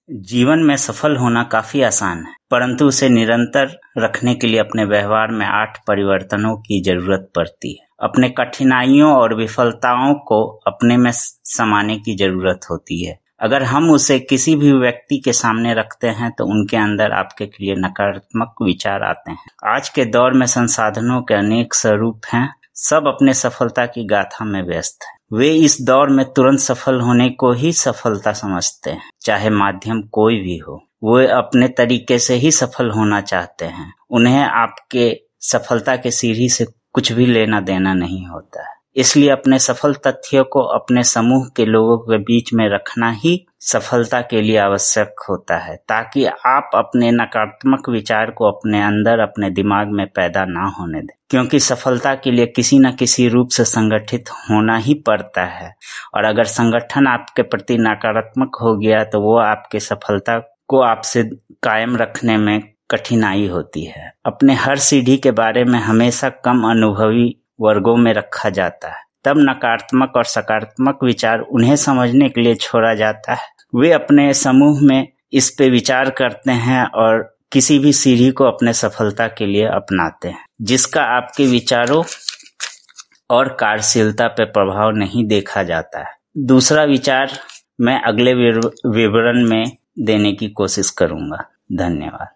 जीवन में सफल होना काफी आसान है, परंतु उसे निरंतर रखने के लिए अपने व्यवहार में 8 परिवर्तनों की जरूरत पड़ती है। अपने कठिनाइयों और विफलताओं को अपने में समाने की जरूरत होती है। अगर हम उसे किसी भी व्यक्ति के सामने रखते हैं तो उनके अंदर आपके लिए नकारात्मक विचार आते हैं। आज के दौर में संसाधनों के अनेक स्वरूप हैं, सब अपने सफलता की गाथा में व्यस्त हैं। वे इस दौर में तुरंत सफल होने को ही सफलता समझते हैं, चाहे माध्यम कोई भी हो। वे अपने तरीके से ही सफल होना चाहते हैं। उन्हें आपके सफलता के सीढ़ी से कुछ भी लेना देना नहीं होता है। इसलिए अपने सफल तथ्यों को अपने समूह के लोगों के बीच में रखना ही सफलता के लिए आवश्यक होता है, ताकि आप अपने नकारात्मक विचार को अपने अंदर अपने दिमाग में पैदा ना होने दें, क्योंकि सफलता के लिए किसी न किसी रूप से संगठित होना ही पड़ता है। और अगर संगठन आपके प्रति नकारात्मक हो गया तो वो आपके सफलता को आपसे कायम रखने में कठिनाई होती है। अपने हर सीढ़ी के बारे में हमेशा कम अनुभवी वर्गों में रखा जाता है, तब नकारात्मक और सकारात्मक विचार उन्हें समझने के लिए छोड़ा जाता है। वे अपने समूह में इस पे विचार करते हैं और किसी भी सीढ़ी को अपने सफलता के लिए अपनाते हैं, जिसका आपके विचारों और कार्यशीलता पर प्रभाव नहीं देखा जाता है। दूसरा विचार मैं अगले विवरण में देने की कोशिश करूंगा। धन्यवाद।